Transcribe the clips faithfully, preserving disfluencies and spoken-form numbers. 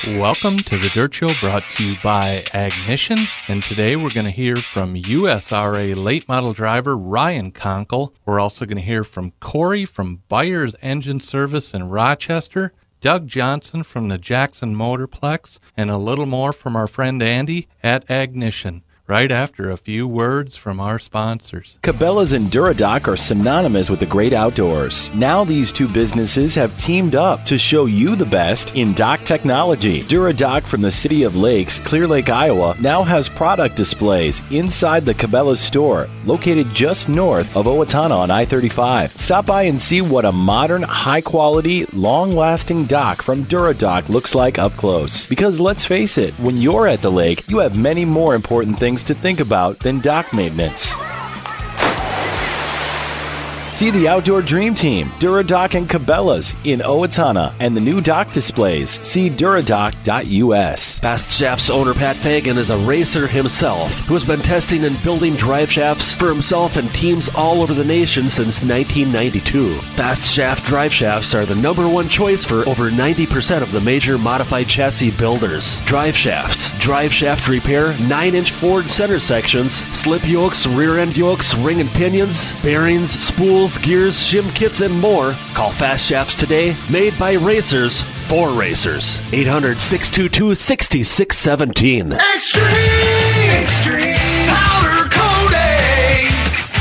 Welcome to the Dirt Show, brought to you by Agnition, and today we're going to hear from U S R A late model driver Ryan Conkle. We're also going to hear from Corey from Byers Engine Service in Rochester, Doug Johnson from the Jackson Motorplex, and a little more from our friend Andy at Agnition, right after a few words from our sponsors. Cabela's and Duradock are synonymous with the great outdoors. Now these two businesses have teamed up to show you the best in dock technology. Duradock from the City of Lakes, Clear Lake, Iowa, now has product displays inside the Cabela's store, located just north of Owatonna on I thirty-five. Stop by and see what a modern, high-quality, long-lasting dock from Duradock looks like up close. Because let's face it, when you're at the lake, you have many more important things to think about than dock maintenance. See the Outdoor Dream Team, Duradock and Cabela's in Owatonna, and the new dock displays. See Duradock dot U S. Fast Shafts owner Pat Fagan is a racer himself who has been testing and building drive shafts for himself and teams all over the nation since nineteen ninety-two. Fast Shaft drive shafts are the number one choice for over ninety percent of the major modified chassis builders. Drive shafts, drive shaft repair, nine inch Ford center sections, slip yokes, rear end yokes, ring and pinions, bearings, spools, gears, shim kits, and more. Call Fast Shafts today, made by racers for racers. eight hundred, six two two, six six one seven. Extreme, extreme powder coating.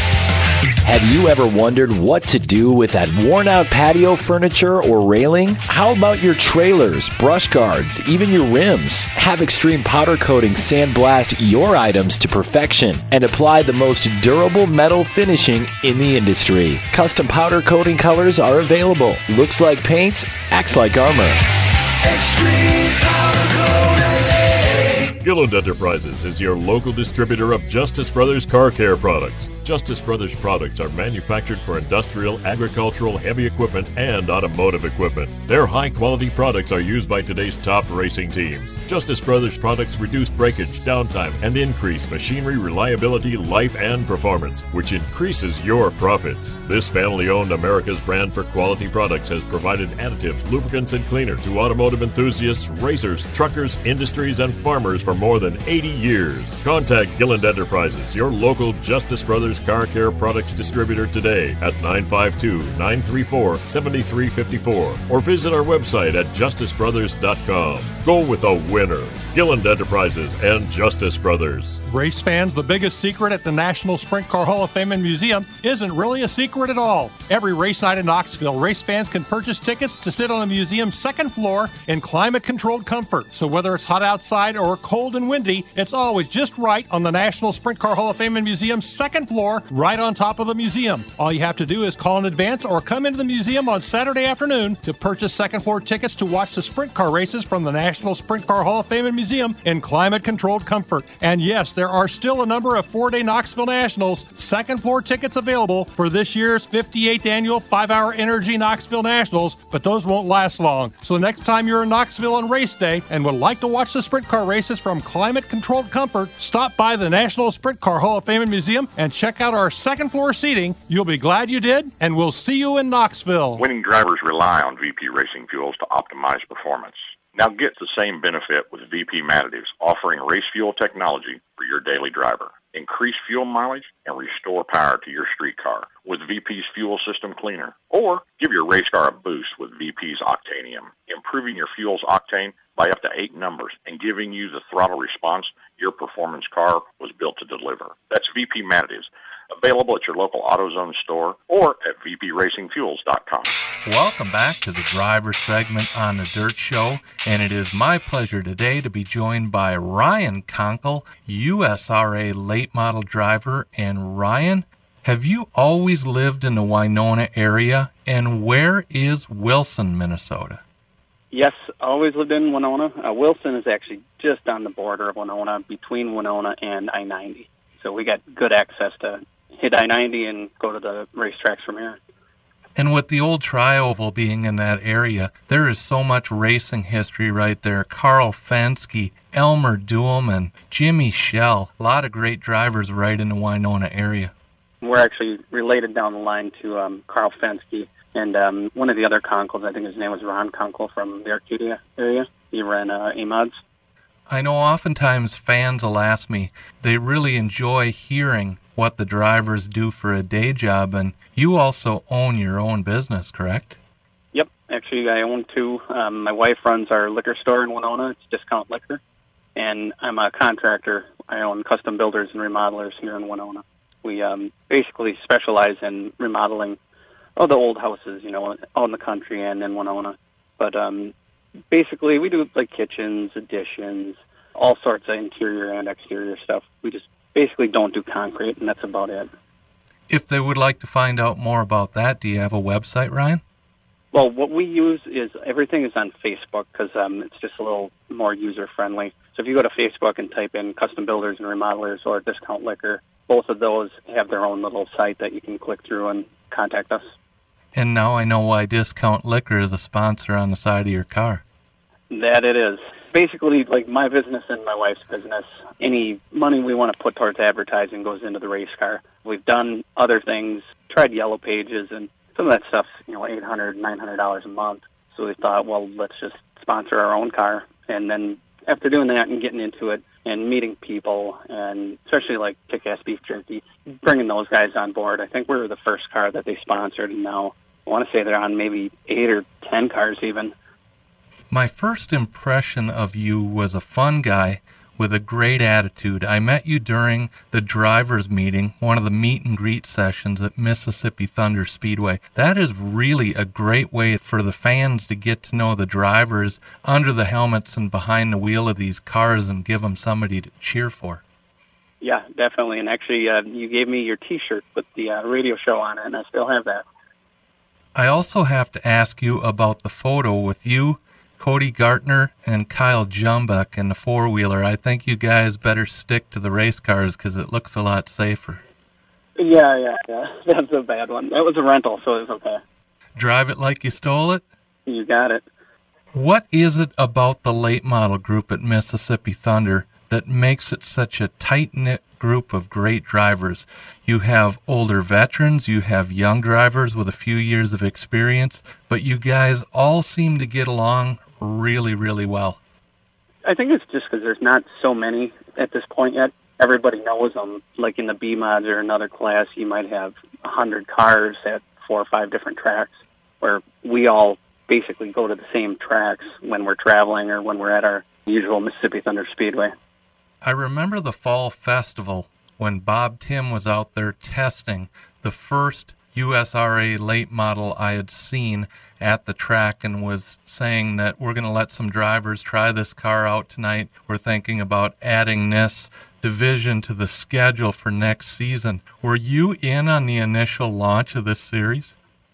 Have you ever wondered what to do with that worn-out patio furniture or railing? How about your trailers, brush guards, even your rims? Have Extreme Powder Coating sandblast your items to perfection and apply the most durable metal finishing in the industry. Custom powder coating colors are available. Looks like paint, acts like armor. Extreme powder coating. Gilland Enterprises is your local distributor of Justice Brothers Car Care products. Justice Brothers products are manufactured for industrial, agricultural, heavy equipment, and automotive equipment. Their high-quality products are used by today's top racing teams. Justice Brothers products reduce breakage, downtime, and increase machinery reliability, life, and performance, which increases your profits. This family-owned America's brand for quality products has provided additives, lubricants, and cleaner to automotive enthusiasts, racers, truckers, industries, and farmers for more than eighty years. Contact Gilland Enterprises, your local Justice Brothers Car Care products distributor today at nine five two, nine three four, seven three five four or visit our website at justice brothers dot com. Go with a winner. Gilland Enterprises and Justice Brothers. Race fans, the biggest secret at the National Sprint Car Hall of Fame and Museum isn't really a secret at all. Every race night in Knoxville, race fans can purchase tickets to sit on the museum's second floor in climate-controlled comfort. So whether it's hot outside or cold and windy, it's always just right on the National Sprint Car Hall of Fame and Museum's second floor, right on top of the museum. All you have to do is call in advance or come into the museum on Saturday afternoon to purchase second floor tickets to watch the sprint car races from the National Sprint Car Hall of Fame and Museum in climate-controlled comfort. And yes, there are still a number of four-day Knoxville Nationals second floor tickets available for this year's fifty-eighth annual five-hour Energy Knoxville Nationals, but those won't last long. So next time you're in Knoxville on race day and would like to watch the sprint car races from climate-controlled comfort, stop by the National Sprint Car Hall of Fame and Museum and check out our second floor seating. You'll be glad you did, and we'll see you in Knoxville. Winning drivers rely on V P Racing Fuels to optimize performance. Now get the same benefit with V P Additives, offering race fuel technology for your daily driver. Increase fuel mileage and restore power to your street car with V P's Fuel System Cleaner. Or give your race car a boost with V P's Octanium, improving your fuel's octane by up to eight numbers and giving you the throttle response your performance car was built to deliver. That's V P Additives, available at your local AutoZone store or at v p racing fuels dot com. Welcome back to the driver segment on the Dirt Show, and it is my pleasure today to be joined by Ryan Conkle, U S R A late model driver. And Ryan, have you always lived in the Winona area, and where is Wilson, Minnesota? Yes, always lived in Winona. Uh, Wilson is actually just on the border of Winona, between Winona and I ninety. So we got good access to hit I ninety and go to the racetracks from here. And with the old Tri-Oval being in that area, there is so much racing history right there. Carl Fensky, Elmer Duhlman, Jimmy Schell, a lot of great drivers right in the Winona area. We're actually related down the line to um, Carl Fensky and um, one of the other Conkles. I think his name was Ron Conkle from the Arcadia area. You ran uh, A MODs? I know oftentimes fans will ask me, they really enjoy hearing what the drivers do for a day job, and you also own your own business, correct? Yep. Actually, I own two. Um, my wife runs our liquor store in Winona. It's Discount Liquor. And I'm a contractor. I own Custom Builders and Remodelers here in Winona. We um, basically specialize in remodeling all the old houses, you know, out in the country and in Winona. But um, basically, we do like kitchens, additions, all sorts of interior and exterior stuff. We just basically don't do concrete, and that's about it. If they would like to find out more about that, do you have a website, Ryan? Well, what we use is everything is on Facebook because um, it's just a little more user-friendly. So if you go to Facebook and type in Custom Builders and Remodelers or Discount Liquor, both of those have their own little site that you can click through and contact us. And now I know why Discount Liquor is a sponsor on the side of your car. That it is. Basically, like my business and my wife's business, any money we want to put towards advertising goes into the race car. We've done other things, tried Yellow Pages, and some of that stuff's, you know, eight hundred dollars, nine hundred dollars a month. So we thought, well, let's just sponsor our own car. And then after doing that and getting into it and meeting people, and especially like Kick-Ass Beef Jerky, bringing those guys on board, I think we were the first car that they sponsored, and now I want to say they're on maybe eight or ten cars even. My first impression of you was a fun guy with a great attitude. I met you during the drivers meeting, one of the meet and greet sessions at Mississippi Thunder Speedway. That is really a great way for the fans to get to know the drivers under the helmets and behind the wheel of these cars and give them somebody to cheer for. Yeah, definitely. And actually, uh, you gave me your T-shirt with the uh, radio show on it, and I still have that. I also have to ask you about the photo with you, Cody Gartner, and Kyle Jumbuck in the four-wheeler. I think you guys better stick to the race cars because it looks a lot safer. Yeah, yeah, yeah. That's a bad one. That was a rental, so it was okay. Drive it like you stole it? You got it. What is it about the late model group at Mississippi Thunder that makes it such a tight-knit group of great drivers? You have older veterans, you have young drivers with a few years of experience, but you guys all seem to get along really, really well. I think it's just because there's not so many at this point yet. Everybody knows them. Like in the B MODs or another class, you might have one hundred cars at four or five different tracks, where we all basically go to the same tracks when we're traveling or when we're at our usual Mississippi Thunder Speedway. I remember the fall festival when Bob Tim was out there testing the first U S R A late model I had seen at the track, and was saying that we're going to let some drivers try this car out tonight. We're thinking about adding this division to the schedule for next season. Were you in on the initial launch of this series?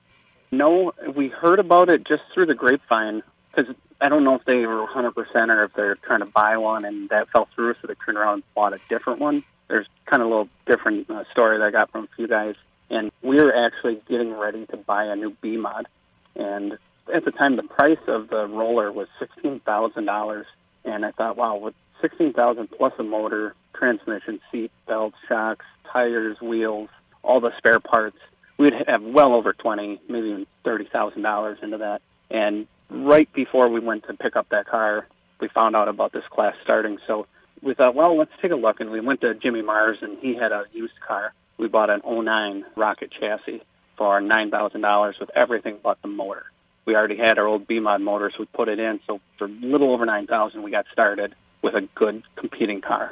No, we heard about it just through the grapevine, because I don't know if they were one hundred percent or if they're trying to buy one and that fell through, so they turned around and bought a different one. There's kind of a little different uh, story that I got from a few guys. And we were actually getting ready to buy a new B MOD. And at the time, the price of the roller was sixteen thousand dollars. And I thought, wow, with sixteen thousand dollars plus a motor, transmission, seat, belts, shocks, tires, wheels, all the spare parts, we'd have well over twenty, maybe even thirty thousand dollars into that. And right before we went to pick up that car, we found out about this class starting. So we thought, well, let's take a look. And we went to Jimmy Mars, and he had a used car. We bought an oh nine Rocket chassis for nine thousand dollars with everything but the motor. We already had our old B MOD motor, so we put it in. So for a little over nine thousand dollars, we got started with a good competing car.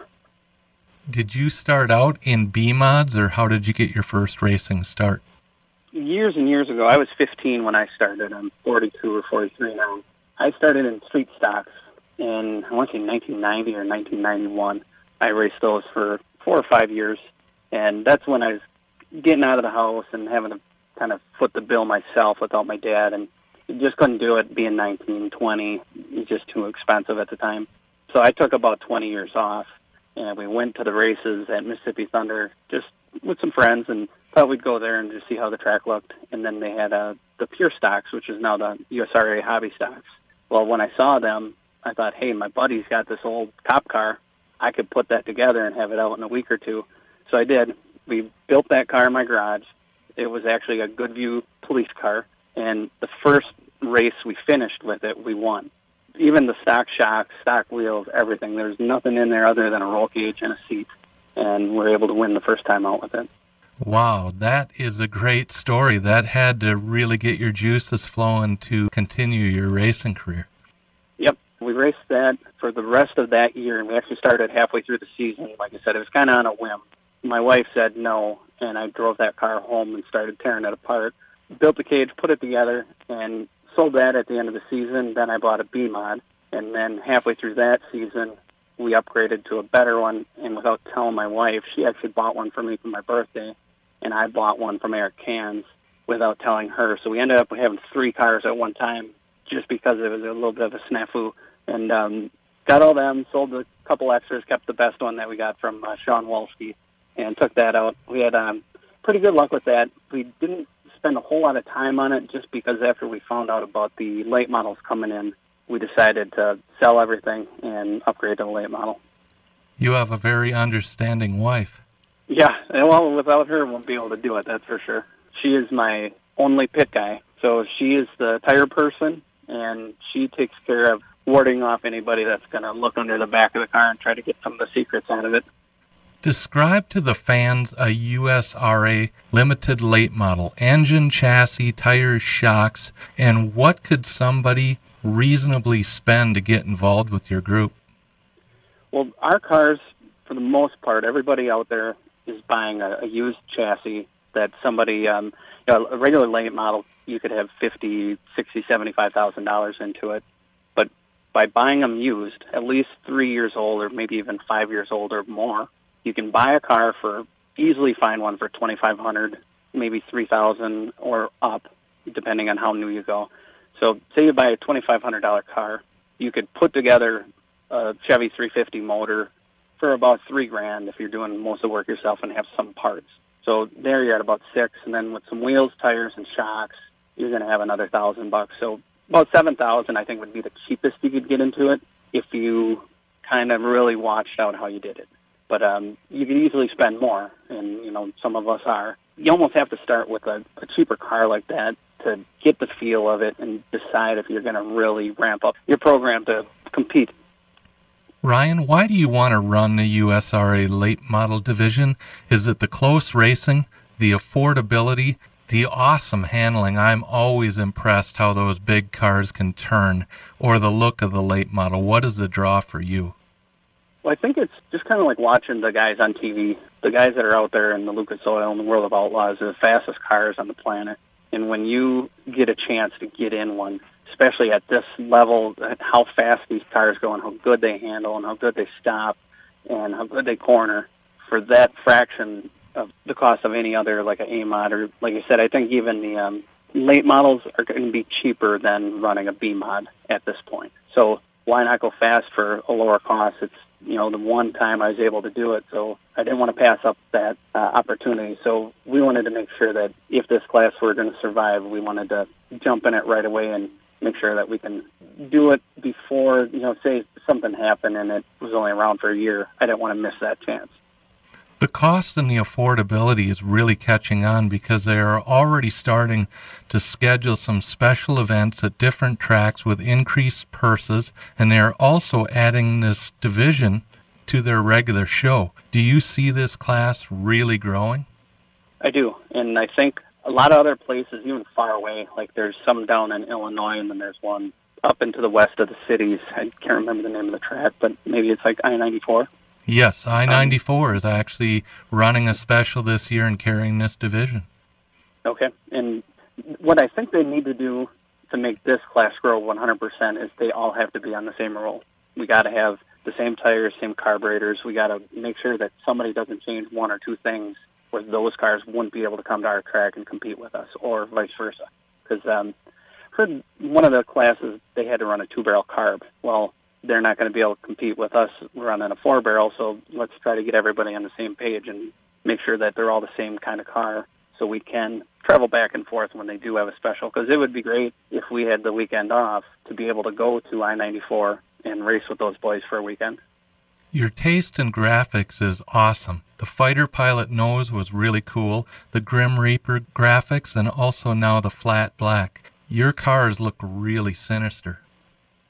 Did you start out in B MODs, or how did you get your first racing start? Years and years ago, I was fifteen when I started. I'm forty-two or forty-three now. I started in street stocks in, I want to say nineteen ninety or nineteen ninety-one. I raced those for four or five years, and that's when I was getting out of the house and having to kind of foot the bill myself without my dad, and just couldn't do it being nineteen, twenty. It was just too expensive at the time. So I took about twenty years off, and we went to the races at Mississippi Thunder just with some friends, and thought we'd go there and just see how the track looked. And then they had uh, the Pure Stocks, which is now the U S R A Hobby Stocks. Well, when I saw them, I thought, hey, my buddy's got this old cop car. I could put that together and have it out in a week or two. So I did. We built that car in my garage. It was actually a Goodview police car. And the first race we finished with it, we won. even the stock shocks, stock wheels, everything. There's nothing in there other than a roll cage and a seat, and we're able to win the first time out with it. Wow, that is a great story. That had to really get your juices flowing to continue your racing career. Yep. We raced that for the rest of that year, and we actually started halfway through the season. Like I said, it was kind of on a whim. My wife said no, and I drove that car home and started tearing it apart. Built the cage, put it together, and sold that at the end of the season. Then I bought a B-Mod, and then halfway through that season, we upgraded to a better one, and without telling my wife, she actually bought one for me for my birthday, and I bought one from Eric Cans without telling her. So we ended up having three cars at one time just because it was a little bit of a snafu. And um, got all them, sold a couple extras, kept the best one that we got from uh, Sean Wolski, and took that out. We had um, pretty good luck with that. We didn't spend a whole lot of time on it just because after we found out about the late models coming in, we decided to sell everything and upgrade to the late model. You have a very understanding wife. Yeah, well, without her, I won't be able to do it, that's for sure. She is my only pit guy. So she is the tire person, and she takes care of warding off anybody that's going to look under the back of the car and try to get some of the secrets out of it. Describe to the fans a U S R A limited late model, engine, chassis, tires, shocks, and what could somebody reasonably spend to get involved with your group? Well, our cars, for the most part, everybody out there is buying a, a used chassis that somebody, um, you know, a regular late model, you could have fifty, sixty, seventy-five thousand dollars into it. But by buying them used, at least three years old or maybe even five years old or more, you can buy a car for, easily find one for twenty-five hundred dollars, maybe three thousand dollars or up, depending on how new you go. So say you buy a twenty-five hundred dollars car, you could put together a Chevy three fifty motor for about three grand if you're doing most of the work yourself and have some parts. So there you're at about six, and then with some wheels, tires, and shocks, you're going to have another thousand bucks. So about seven thousand, I think, would be the cheapest you could get into it if you kind of really watched out how you did it. But um, you can easily spend more, and you know some of us are. You almost have to start with a, a cheaper car like that to get the feel of it and decide if you're going to really ramp up your program to compete. Ryan, why do you want to run the U S R A late model division? Is it the close racing, the affordability, the awesome handling? I'm always impressed how those big cars can turn, or the look of the late model. What is the draw for you? Well, I think it's just kind of like watching the guys on T V. The guys that are out there in the Lucas Oil and the World of Outlaws are the fastest cars on the planet. And when you get a chance to get in one, especially at this level, how fast these cars go and how good they handle and how good they stop and how good they corner, for that fraction of the cost of any other, like an A-Mod, or like I said, I think even the um, late models are going to be cheaper than running a B-Mod at this point. So why not go fast for a lower cost? It's, you know, the one time I was able to do it, so I didn't want to pass up that uh, opportunity. So we wanted to make sure that if this class were going to survive, we wanted to jump in it right away and make sure that we can do it before, you know, say something happened and it was only around for a year. I didn't want to miss that chance. The cost and the affordability is really catching on because they are already starting to schedule some special events at different tracks with increased purses, and they are also adding this division to their regular show. Do you see this class really growing? I do, and I think a lot of other places, even far away, like there's some down in Illinois, and then there's one up into the west of the cities. I can't remember the name of the track, but maybe it's like I ninety-four. Yes, I ninety-four um, is actually running a special this year and carrying this division. Okay, and what I think they need to do to make this class grow one hundred percent is they all have to be on the same roll. We got to have the same tires, same carburetors. We got to make sure that somebody doesn't change one or two things where those cars wouldn't be able to come to our track and compete with us, or vice versa. Because um, for one of the classes, they had to run a two-barrel carb. Well, they're not going to be able to compete with us running a four-barrel, so let's try to get everybody on the same page and make sure that they're all the same kind of car so we can travel back and forth when they do have a special. Because it would be great if we had the weekend off to be able to go to I ninety-four and race with those boys for a weekend. Your taste in graphics is awesome. The Fighter Pilot nose was really cool, the Grim Reaper graphics, and also now the flat black. Your cars look really sinister.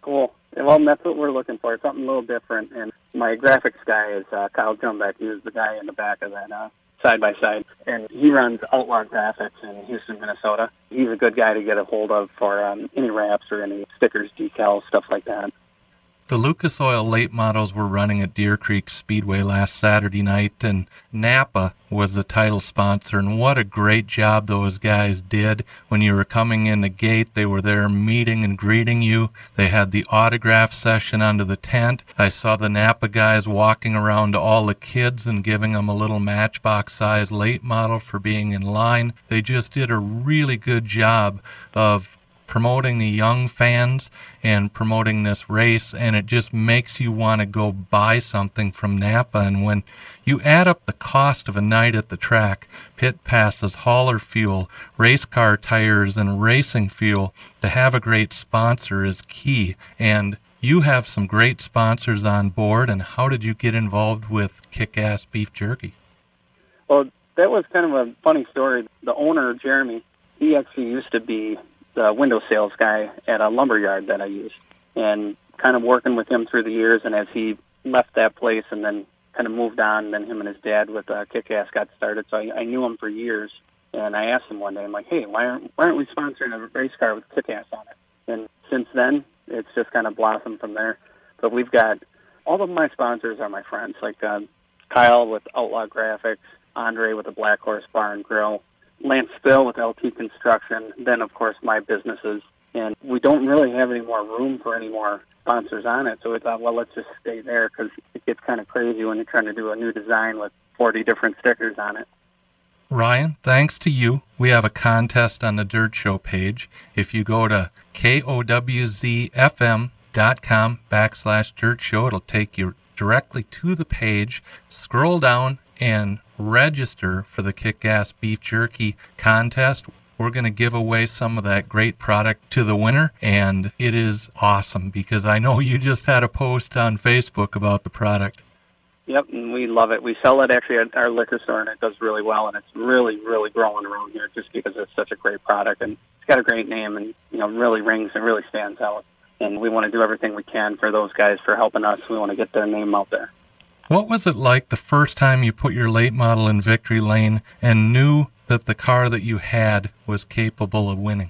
Cool. Well, that's what we're looking for, something a little different. And my graphics guy is uh, Kyle Jumbeck. He was the guy in the back of that uh, side-by-side. And he runs Outlaw Graphics in Houston, Minnesota. He's a good guy to get a hold of for um, any wraps or any stickers, decals, stuff like that. The Lucas Oil late models were running at Deer Creek Speedway last Saturday night, and Napa was the title sponsor, and what a great job those guys did. When you were coming in the gate, they were there meeting and greeting you. They had the autograph session under the tent. I saw the Napa guys walking around to all the kids and giving them a little Matchbox-sized late model for being in line. They just did a really good job of promoting the young fans and promoting this race, and it just makes you want to go buy something from Napa. And when you add up the cost of a night at the track, pit passes, hauler fuel, race car tires, and racing fuel, to have a great sponsor is key. And you have some great sponsors on board, and how did you get involved with Kick-Ass Beef Jerky? Well, that was kind of a funny story. The owner, Jeremy, he actually used to be the window sales guy at a lumber yard that I used, and kind of working with him through the years. And as he left that place and then kind of moved on, then him and his dad with uh, Kick-Ass got started. So I, I knew him for years, and I asked him one day, I'm like, hey, why aren't, why aren't we sponsoring a race car with Kick-Ass on it? And since then, it's just kind of blossomed from there. But we've got, all of my sponsors are my friends, like uh, Kyle with Outlaw Graphics, Andre with the Black Horse Bar and Grill, Lance Spill with L T Construction, then, of course, my businesses. And we don't really have any more room for any more sponsors on it, so we thought, well, let's just stay there, because it gets kind of crazy when you're trying to do a new design with forty different stickers on it. Ryan, thanks to you, we have a contest on the Dirt Show page. If you go to K O W Z F M dot com backslash Dirt Show, it'll take you directly to the page. Scroll down and register for the Kick-Ass Beef Jerky contest. We're going to give away some of that great product to the winner, and it is awesome because I know you just had a post on Facebook about the product. Yep, and we love it. We sell it actually at our liquor store, and it does really well, and it's really, really growing around here just because it's such a great product, and it's got a great name, and you know, really rings and really stands out. And we want to do everything we can for those guys for helping us. We want to get their name out there. What was it like the first time you put your late model in victory lane and knew that the car that you had was capable of winning?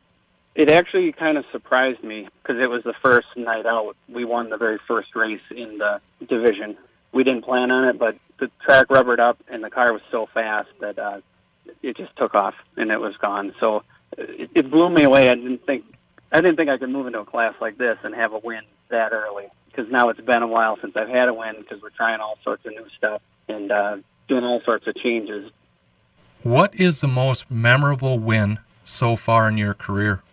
It actually kind of surprised me because it was the first night out. We won the very first race in the division. We didn't plan on it, but the track rubbered up and the car was so fast that uh, it just took off and it was gone. So it, it blew me away. I didn't think I didn't think I could move into a class like this and have a win that early, because now it's been a while since I've had a win because we're trying all sorts of new stuff and uh, doing all sorts of changes. What is the most memorable win so far in your career?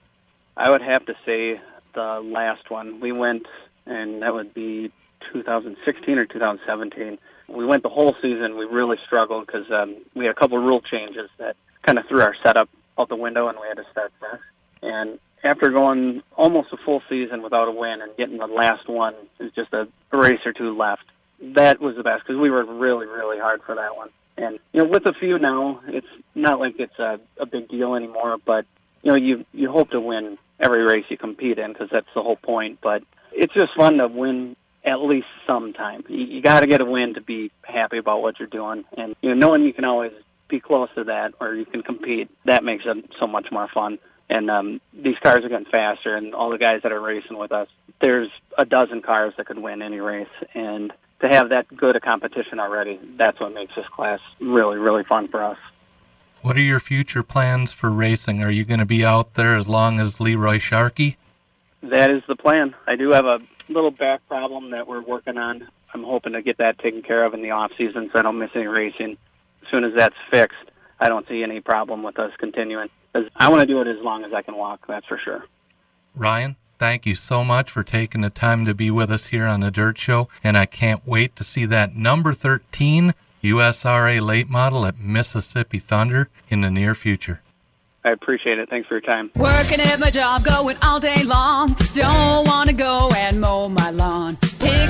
I would have to say the last one. We went, and that would be two thousand sixteen or two thousand seventeen. We went the whole season. We really struggled because um, we had a couple of rule changes that kind of threw our setup out the window, and we had to start fresh. And after going almost a full season without a win and getting the last one, it was just a race or two left. That was the best because we worked really, really hard for that one. And, you know, with a few now, it's not like it's a, a big deal anymore, but, you know, you, you hope to win every race you compete in because that's the whole point. But it's just fun to win at least sometime. You, you got to get a win to be happy about what you're doing. And, you know, knowing you can always be close to that or you can compete, that makes it so much more fun. And um, these cars are getting faster, and all the guys that are racing with us, there's a dozen cars that could win any race. And to have that good a competition already, that's what makes this class really, really fun for us. What are your future plans for racing? Are you going to be out there as long as Leroy Sharkey? That is the plan. I do have a little back problem that we're working on. I'm hoping to get that taken care of in the off season so I don't miss any racing. As soon as that's fixed, I don't see any problem with us continuing. Because I want to do it as long as I can walk, that's for sure. Ryan, thank you so much for taking the time to be with us here on the Dirt Show, and I can't wait to see that number thirteen U S R A late model at Mississippi Thunder in the near future. I appreciate it. Thanks for your time. Working at my job, going all day long. Don't want to go and mow my lawn. Picking up the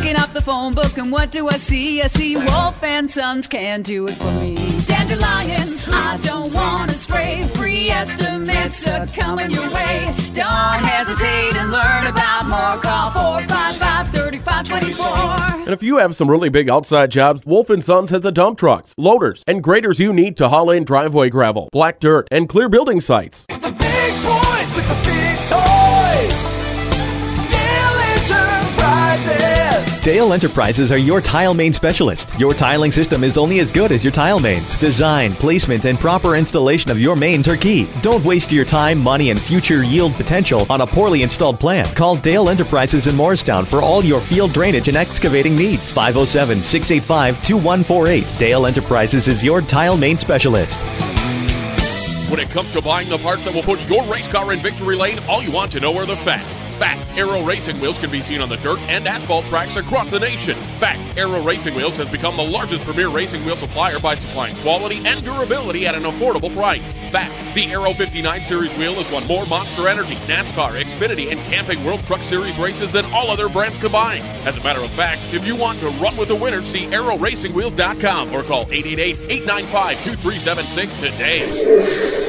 phone book, and what do I see? I see Wolf and Sons can do it for me. Dandelions, I don't want to spray. Free estimates are coming your way. Don't hesitate and learn about more. Call four five five, three five two four. And if you have some really big outside jobs, Wolf and Sons has the dump trucks, loaders, and graders you need to haul in driveway gravel, black dirt, and clear building sites. The big boys with the big toys. Dale Enterprises. Dale Enterprises are your tile main specialist. Your tiling system is only as good as your tile mains. Design, placement, and proper installation of your mains are key. Don't waste your time, money, and future yield potential on a poorly installed plan. Call Dale Enterprises in Morristown for all your field drainage and excavating needs. five oh seven, six eight five, two one four eight. Dale Enterprises is your tile main specialist. When it comes to buying the parts that will put your race car in victory lane, all you want to know are the facts. Fact, Aero Racing Wheels can be seen on the dirt and asphalt tracks across the nation. Fact, Aero Racing Wheels has become the largest premier racing wheel supplier by supplying quality and durability at an affordable price. Fact, the Aero fifty-nine Series wheel has won more Monster Energy, NASCAR, Xfinity, and Camping World Truck Series races than all other brands combined. As a matter of fact, if you want to run with the winners, see aero racing wheels dot com or call eight eight eight, eight nine five, two three seven six today.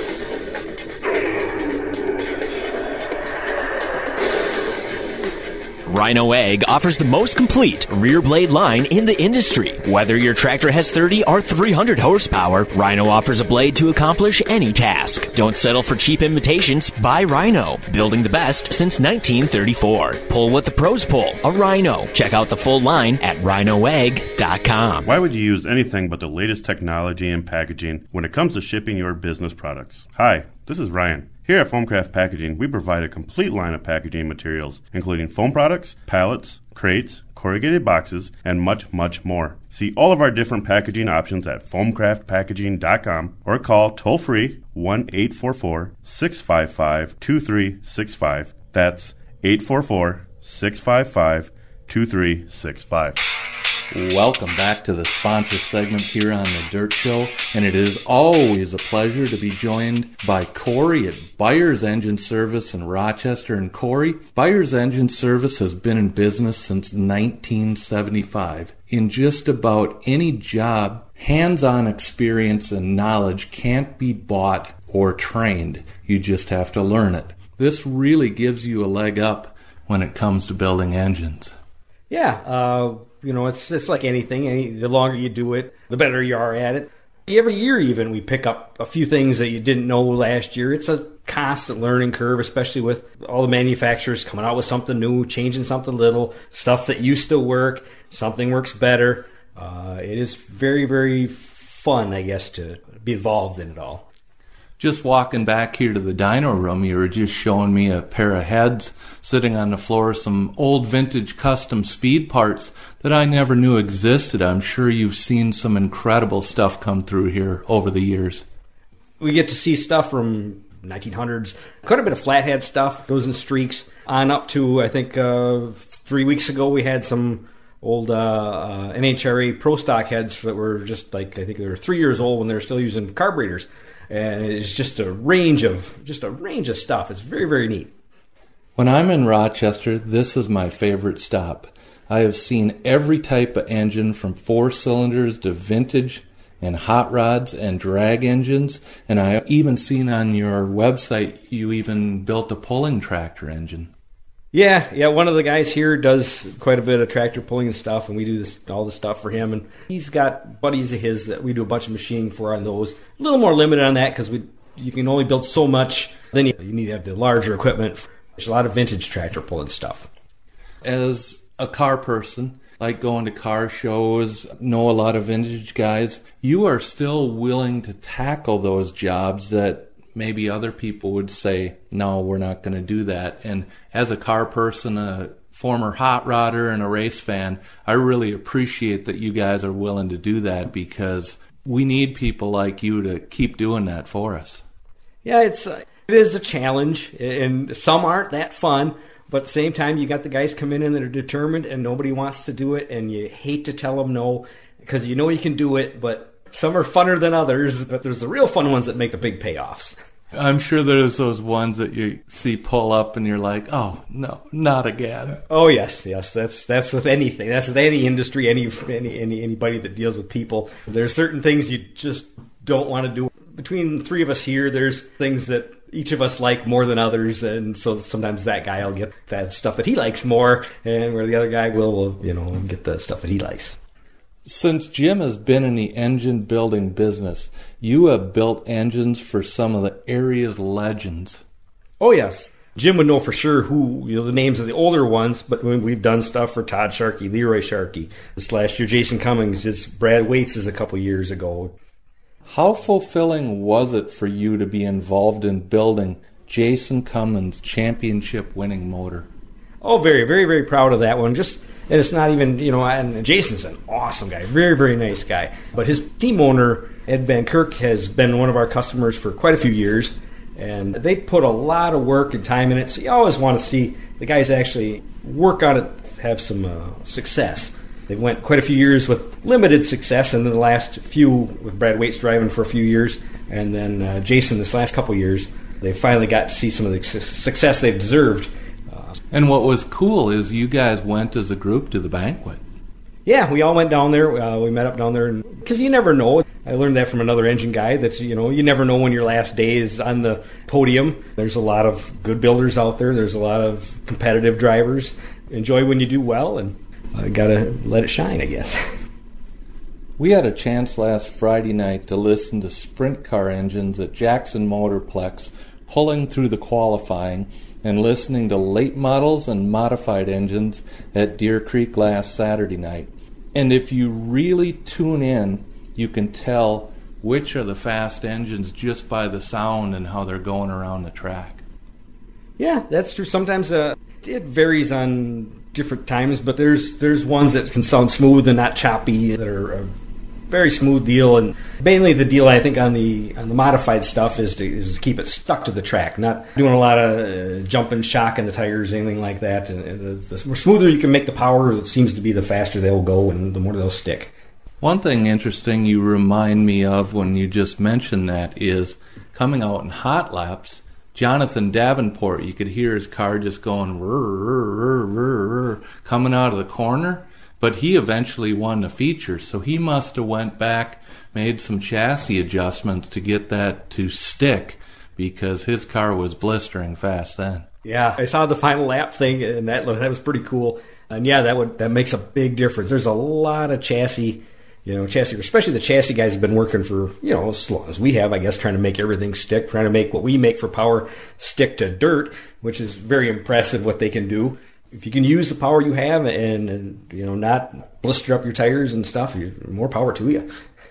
Rhino Ag offers the most complete rear blade line in the industry. Whether your tractor has thirty or three hundred horsepower, Rhino offers a blade to accomplish any task. Don't settle for cheap imitations. Buy Rhino, building the best since nineteen thirty-four. Pull what the pros pull, a Rhino. Check out the full line at rhino ag dot com. Why would you use anything but the latest technology and packaging when it comes to shipping your business products? Hi, this is Ryan. Here at Foamcraft Packaging, we provide a complete line of packaging materials, including foam products, pallets, crates, corrugated boxes, and much, much more. See all of our different packaging options at foamcraft packaging dot com or call toll-free one eight four four, six five five, two three six five. That's eight four four, six five five, two three six five. Welcome back to the sponsor segment here on The Dirt Show, and it is always a pleasure to be joined by Corey at Byers Engine Service in Rochester. And Corey, Byers Engine Service has been in business since nineteen seventy-five. In just about any job, hands-on experience and knowledge can't be bought or trained. You just have to learn it. This really gives you a leg up when it comes to building engines. Yeah, uh... You know, it's it's like anything. Any, the longer you do it, the better you are at it. Every year even, we pick up a few things that you didn't know last year. It's a constant learning curve, especially with all the manufacturers coming out with something new, changing something little, stuff that used to work, something works better. Uh, it is very, very fun, I guess, to be involved in it all. Just walking back here to the dyno room, you were just showing me a pair of heads sitting on the floor, some old vintage custom speed parts that I never knew existed. I'm sure you've seen some incredible stuff come through here over the years. We get to see stuff from nineteen hundreds, quite a bit of flathead stuff, goes in streaks, on up to, I think, uh, three weeks ago we had some old uh, uh, N H R A Pro Stock heads that were just like, I think they were three years old when they were still using carburetors. And it's just a range of just a range of stuff. It's very, very neat. When I'm in Rochester, this is my favorite stop. I have seen every type of engine from four cylinders to vintage and hot rods and drag engines. And I even seen on your website you even built a pulling tractor engine. Yeah, yeah. One of the guys here does quite a bit of tractor pulling stuff, and we do this all the stuff for him. And he's got buddies of his that we do a bunch of machining for on those. A little more limited on that because we you can only build so much. Then you, you need to have the larger equipment. There's a lot of vintage tractor pulling stuff. As a car person, like going to car shows, know a lot of vintage guys, you are still willing to tackle those jobs that maybe other people would say, no, we're not going to do that. And as a car person, a former hot rodder and a race fan, I really appreciate that you guys are willing to do that because we need people like you to keep doing that for us. Yeah, it's uh, it is a challenge, and some aren't that fun. But at the same time, you got the guys come in and that are determined, and nobody wants to do it, and you hate to tell them no because you know you can do it, but some are funner than others, but there's the real fun ones that make the big payoffs. I'm sure there's those ones that you see pull up and you're like, oh, no, not again. Oh, yes, yes. That's that's with anything. That's with any industry, any any, any anybody that deals with people. There's certain things you just don't want to do. Between the three of us here, there's things that each of us like more than others, and so sometimes that guy will get that stuff that he likes more, and where the other guy will, will you know, get the stuff that he likes. Since Jim has been in the engine building business, you have built engines for some of the area's legends. Oh, yes. Jim would know for sure who, you know, the names of the older ones, but we've done stuff for Todd Sharkey, Leroy Sharkey. This last year, Jason Cummings, just Brad Waits is a couple years ago. How fulfilling was it for you to be involved in building Jason Cummings' championship-winning motor? Oh, very, very, very proud of that one. Just... And it's not even, you know, and Jason's an awesome guy, very, very nice guy. But his team owner, Ed Van Kirk, has been one of our customers for quite a few years. And they put a lot of work and time in it. So you always want to see the guys actually work on it, have some uh, success. They went quite a few years with limited success, and then the last few with Brad Waits driving for a few years. And then uh, Jason this last couple years, they finally got to see some of the su- success they've deserved. And what was cool is you guys went as a group to the banquet. Yeah, we all went down there. Uh, we met up down there because you never know. I learned that from another engine guy. That you know, you never know when your last day is on the podium. There's a lot of good builders out there. There's a lot of competitive drivers. Enjoy when you do well, and uh, gotta let it shine, I guess. We had a chance last Friday night to listen to sprint car engines at Jackson Motorplex, pulling through the qualifying, and listening to late models and modified engines at Deer Creek last Saturday night. And if you really tune in, you can tell which are the fast engines just by the sound and how they're going around the track. Yeah, that's true. Sometimes uh, it varies on different times, but there's there's ones that can sound smooth and not choppy, that are a very smooth deal. And mainly the deal, I think, on the on the modified stuff is to, is to keep it stuck to the track, not doing a lot of uh, jumping, shocking the tires, anything like that. And, and the, the more smoother you can make the power, it seems to be the faster they'll go and the more they'll stick. One thing interesting you remind me of when you just mentioned that is coming out in hot laps, Jonathan Davenport, you could hear his car just going rrr, rrr, rrr, rrr, coming out of the corner. But he eventually won the feature, so he must have went back, made some chassis adjustments to get that to stick, because his car was blistering fast then. Yeah, I saw the final lap thing, and that that was pretty cool. And yeah, that would that makes a big difference. There's a lot of chassis, you know, chassis, especially the chassis guys have been working for, you know, as long as we have, I guess, trying to make everything stick, trying to make what we make for power stick to dirt, which is very impressive what they can do. If you can use the power you have and, and you know, not blister up your tires and stuff, you're, more power to you.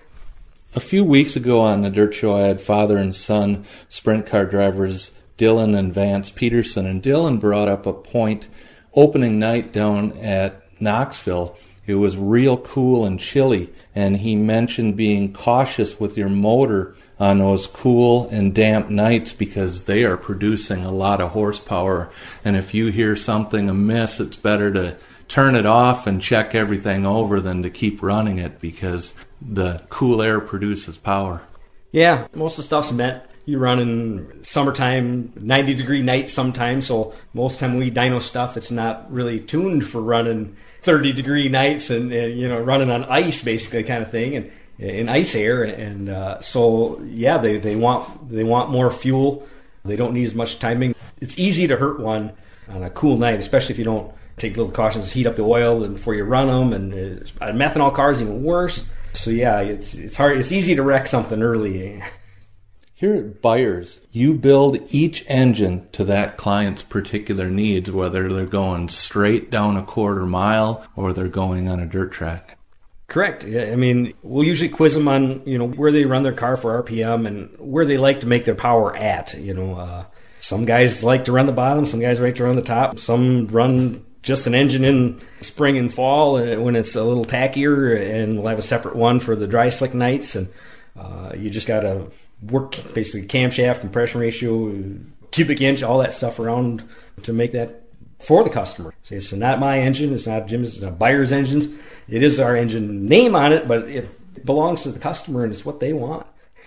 A few weeks ago on the Dirt Show, I had father and son sprint car drivers Dylan and Vance Peterson, and Dylan brought up a point opening night down at Knoxville. It was real cool and chilly, and he mentioned being cautious with your motor on those cool and damp nights because they are producing a lot of horsepower. And if you hear something amiss, it's better to turn it off and check everything over than to keep running it because the cool air produces power. Yeah, most of the stuff's meant you run in summertime, ninety degree nights sometimes, so most of the time we dyno stuff, it's not really tuned for running thirty degree nights and, and you know, running on ice basically kind of thing, and in ice air. And uh, so yeah, they, they want they want more fuel. They don't need as much timing. It's easy to hurt one on a cool night, especially if you don't take little cautions, heat up the oil and before you run them. And uh, methanol cars even worse. So yeah, it's it's hard. It's easy to wreck something early. Here at Byers, you build each engine to that client's particular needs, whether they're going straight down a quarter mile or they're going on a dirt track. Correct. Yeah, I mean, we'll usually quiz them on, you know, where they run their car for R P M and where they like to make their power at. You know, uh, some guys like to run the bottom, some guys like to run the top, some run just an engine in spring and fall when it's a little tackier, and we'll have a separate one for the dry slick nights. And uh, you just got to work basically camshaft, compression ratio, cubic inch, all that stuff around to make that for the customer. So it's not my engine, it's not Jim's, it's not Byers' engines. It is our engine name on it, but it belongs to the customer and it's what they want.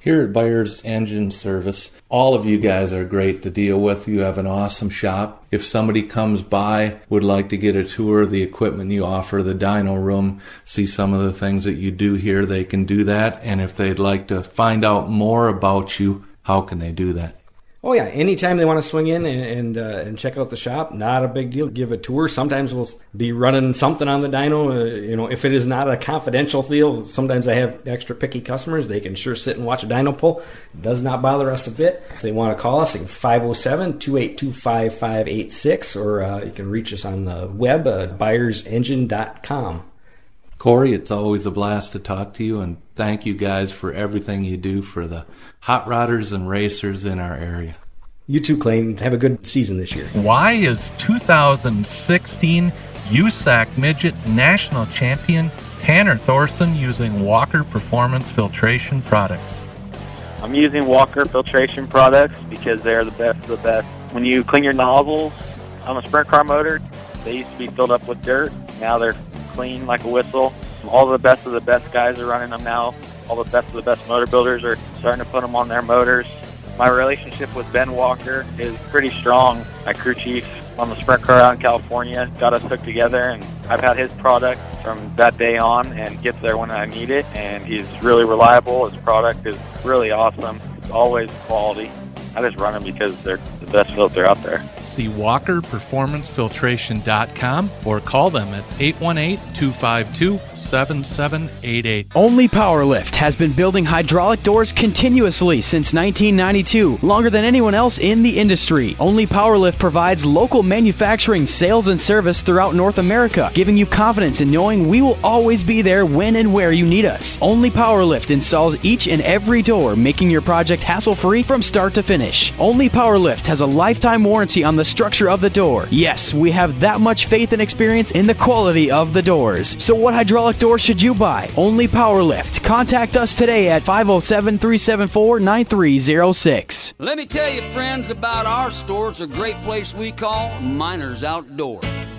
Here at Byers Engine Service, all of you guys are great to deal with. You have an awesome shop. If somebody comes by, would like to get a tour of the equipment you offer, the dyno room, see some of the things that you do here, they can do that. And if they'd like to find out more about you, how can they do that? Oh, yeah. Anytime they want to swing in and and, uh, and check out the shop, not a big deal. Give a tour. Sometimes we'll be running something on the dyno. Uh, you know, if it is not a confidential deal, sometimes I have extra picky customers. They can sure sit and watch a dyno pull. It does not bother us a bit. If they want to call us, five oh seven, two eight two, five five eight six, or uh, you can reach us on the web at byers engine dot com. Corey, it's always a blast to talk to you, and thank you guys for everything you do for the hot rodders and racers in our area. You too, Clayton. Have a good season this year. Why is two thousand sixteen U S A C Midget National Champion Tanner Thorson using Walker Performance Filtration products? I'm using Walker Filtration products because they're the best of the best. When you clean your nozzles on a sprint car motor, they used to be filled up with dirt. Now they're clean like a whistle. All the best of the best guys are running them now. All the best of the best motor builders are starting to put them on their motors. My relationship with Ben Walker is pretty strong. My crew chief on the sprint car out in California got us hooked together, and I've had his product from that day on and gets there when I need it, and he's really reliable. His product is really awesome. It's always quality. I just run them because they're the best filter out there. See walker performance filtration dot com or call them at eight one eight, two five two, seven seven eight eight. Only Powerlift has been building hydraulic doors continuously since nineteen ninety-two, longer than anyone else in the industry. Only Powerlift provides local manufacturing, sales, and service throughout North America, giving you confidence in knowing we will always be there when and where you need us. Only Powerlift installs each and every door, making your project hassle-free from start to finish. Only Powerlift has a lifetime warranty on the structure of the door. Yes, we have that much faith and experience in the quality of the doors. So what hydraulic door should you buy? Only Powerlift. Contact us today at five oh seven, three seven four, nine three oh six. Let me tell you, friends, about our store. It's a great place we call Miners Outdoor.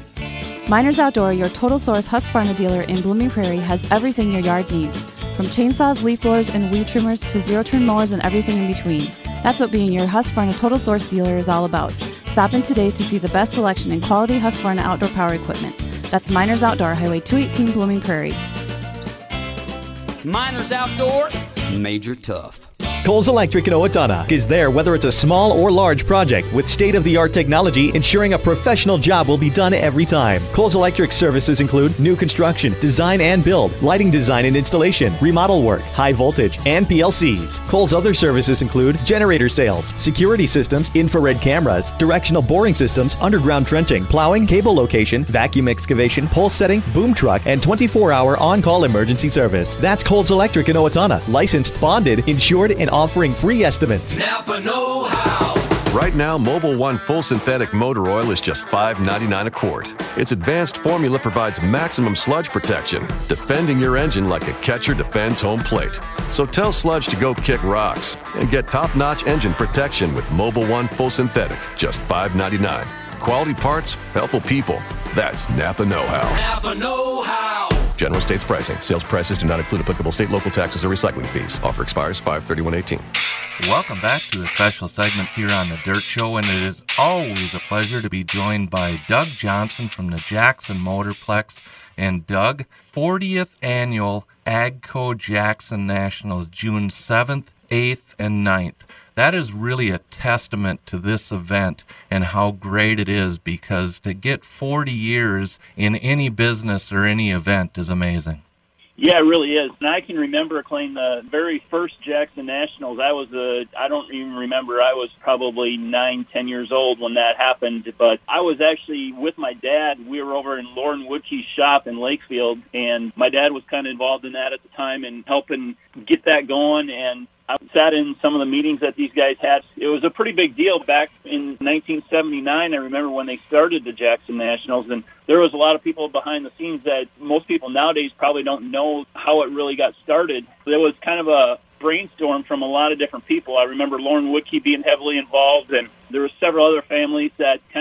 Miners Outdoor, your total source Husqvarna dealer in Blooming Prairie, has everything your yard needs. From chainsaws, leaf blowers, and weed trimmers to zero-turn mowers and everything in between. That's what being your Husqvarna Total Source dealer is all about. Stop in today to see the best selection in quality Husqvarna outdoor power equipment. That's Miners Outdoor, Highway two eighteen, Blooming Prairie. Miners Outdoor, Major Tough. Coles Electric in Owatonna is there whether it's a small or large project with state-of-the-art technology ensuring a professional job will be done every time. Coles Electric services include new construction, design and build, lighting design and installation, remodel work, high voltage, and P L Cs. Coles other services include generator sales, security systems, infrared cameras, directional boring systems, underground trenching, plowing, cable location, vacuum excavation, pole setting, boom truck, and twenty-four hour on-call emergency service. That's Coles Electric in Owatonna. Licensed, bonded, insured, and offering free estimates. Napa Know How. Right now, Mobil One Full Synthetic Motor Oil is just five ninety-nine a quart. Its advanced formula provides maximum sludge protection, defending your engine like a catcher defends home plate. So tell sludge to go kick rocks and get top-notch engine protection with Mobil One Full Synthetic, just five ninety-nine. Quality parts, helpful people. That's Napa Know How. Napa Know How. General States pricing. Sales prices do not include applicable state, local taxes, or recycling fees. Offer expires five thirty-one eighteen. Welcome back to a special segment here on The Dirt Show, and it is always a pleasure to be joined by Doug Johnson from the Jackson Motorplex. And Doug, fortieth Annual AGCO Jackson Nationals, June seventh, eighth, and ninth. That is really a testament to this event and how great it is, because to get forty years in any business or any event is amazing. Yeah, it really is. And I can remember, Clayton, the very first Jackson Nationals. I was, a, I don't even remember, I was probably nine, ten years old when that happened. But I was actually with my dad. We were over in Lauren Woodkey's shop in Lakefield, and my dad was kind of involved in that at the time and helping get that going. And I sat in some of the meetings that these guys had. It was a pretty big deal back in nineteen seventy-nine. I remember when they started the Jackson Nationals, and there was a lot of people behind the scenes that most people nowadays probably don't know how it really got started. There was kind of a brainstorm from a lot of different people. I remember Lauren Woodkey being heavily involved, and there were several other families that kind of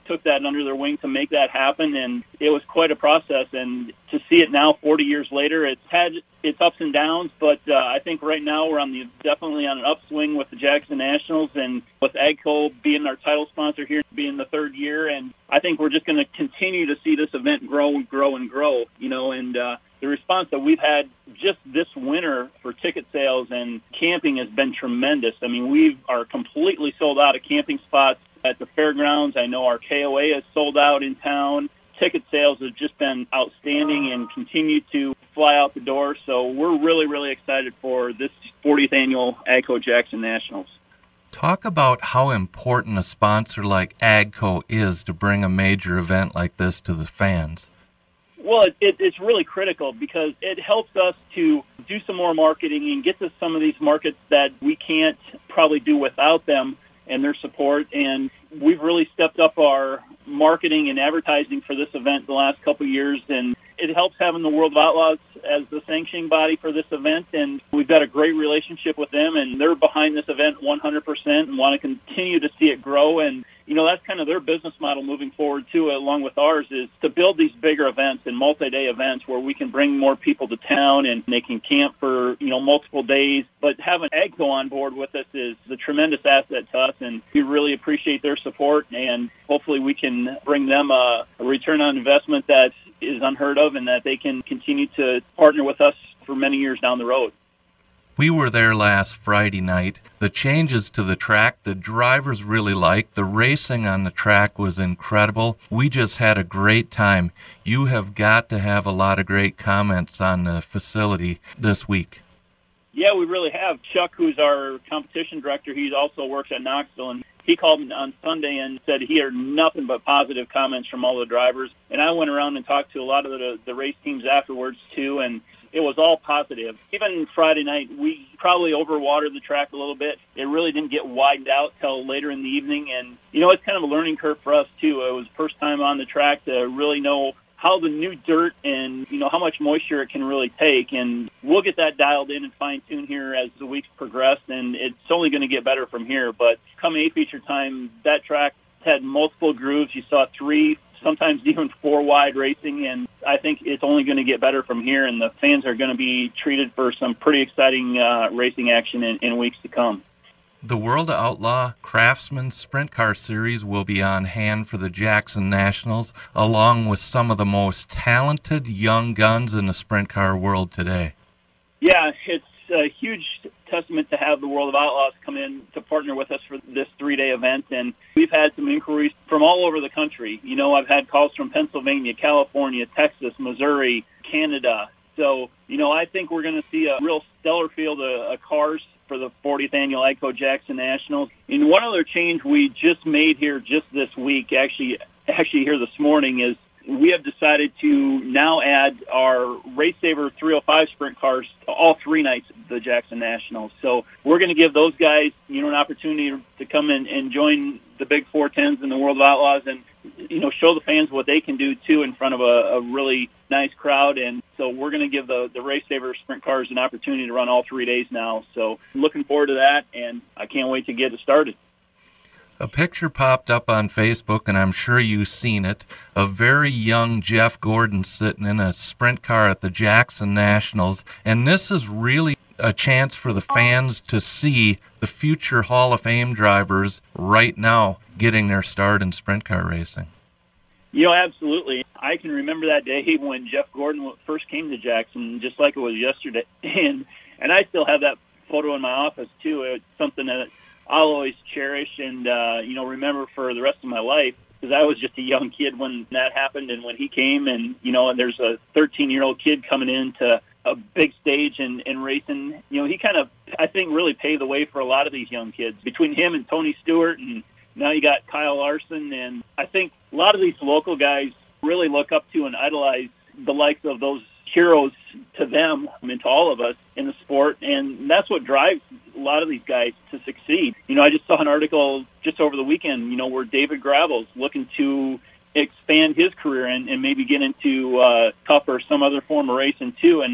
took that under their wing to make that happen, and it was quite a process. And to see it now, forty years later, it's had its ups and downs, but uh, I think right now we're on the definitely on an upswing with the Jackson Nationals, and with AGCO being our title sponsor here, being the third year, and I think we're just going to continue to see this event grow and grow and grow, you know, and uh, the response that we've had just this winter for ticket sales and camping has been tremendous. I mean, we are completely sold out of camping spots at the fairgrounds. I know our K O A is sold out in town. Ticket sales have just been outstanding and continue to fly out the door. So we're really, really excited for this fortieth annual AGCO Jackson Nationals. Talk about how important a sponsor like AGCO is to bring a major event like this to the fans. Well, it, it, it's really critical because it helps us to do some more marketing and get to some of these markets that we can't probably do without them and their support. And we've really stepped up our marketing and advertising for this event the last couple of years, and it helps having the World of Outlaws as the sanctioning body for this event, and we've got a great relationship with them, and they're behind this event one hundred percent and want to continue to see it grow. And you know, that's kind of their business model moving forward, too, along with ours, is to build these bigger events and multi-day events where we can bring more people to town and they can camp for, you know, multiple days. But having AGCO on board with us is a tremendous asset to us, and we really appreciate their support, and hopefully we can bring them a, a return on investment that is unheard of and that they can continue to partner with us for many years down the road. We were there last Friday night. The changes to the track, the drivers really liked. The racing on the track was incredible. We just had a great time. You have got to have a lot of great comments on the facility this week. Yeah, we really have. Chuck, who's our competition director, he also works at Knoxville, and he called me on Sunday and said he heard nothing but positive comments from all the drivers. And I went around and talked to a lot of the, the race teams afterwards, too, and it was all positive. Even Friday night, we probably overwatered the track a little bit. It really didn't get widened out till later in the evening. And, you know, it's kind of a learning curve for us, too. It was the first time on the track to really know how the new dirt and, you know, how much moisture it can really take. And we'll get that dialed in and fine-tuned here as the weeks progress, and it's only going to get better from here. But come A-feature time, that track had multiple grooves. You saw three, sometimes even four wide racing, and I think it's only going to get better from here, and the fans are going to be treated for some pretty exciting uh, racing action in, in weeks to come. The World of Outlaw Craftsman Sprint Car Series will be on hand for the Jackson Nationals, along with some of the most talented young guns in the sprint car world today. Yeah, it's a huge testament to have the World of Outlaws come in to partner with us for this three-day event, and we've had some inquiries from all over the country. You know, I've had calls from Pennsylvania, California, Texas, Missouri, Canada. So, you know, I think we're going to see a real stellar field of, of cars for the fortieth annual AGCO Jackson Nationals. And one other change we just made here just this week, actually, actually here this morning, is we have decided to now add our Race Saver three oh five sprint cars to all three nights of the Jackson Nationals. So we're going to give those guys, you know, an opportunity to come in and join the big four tens in the World of Outlaws and, you know, show the fans what they can do, too, in front of a, a really nice crowd. And so we're going to give the, the Race Saver sprint cars an opportunity to run all three days now. So looking forward to that, and I can't wait to get it started. A picture popped up on Facebook, and I'm sure you've seen it, of very young Jeff Gordon sitting in a sprint car at the Jackson Nationals. And this is really a chance for the fans to see the future Hall of Fame drivers right now getting their start in sprint car racing. You know, absolutely. I can remember that day when Jeff Gordon first came to Jackson, just like it was yesterday. And, and I still have that photo in my office, too. It's something that I'll always cherish and, uh, you know, remember for the rest of my life, because I was just a young kid when that happened and when he came. And, you know, and there's a thirteen-year-old kid coming into a big stage and, and racing. You know, he kind of, I think, really paved the way for a lot of these young kids. Between him and Tony Stewart, and now you got Kyle Larson. And I think a lot of these local guys really look up to and idolize the likes of those heroes to them and to all of us in the sport, and that's what drives a lot of these guys to succeed. You know, I just saw an article just over the weekend, you know, where David Gravel's looking to expand his career and, and maybe get into uh, Cup or some other form of racing too, and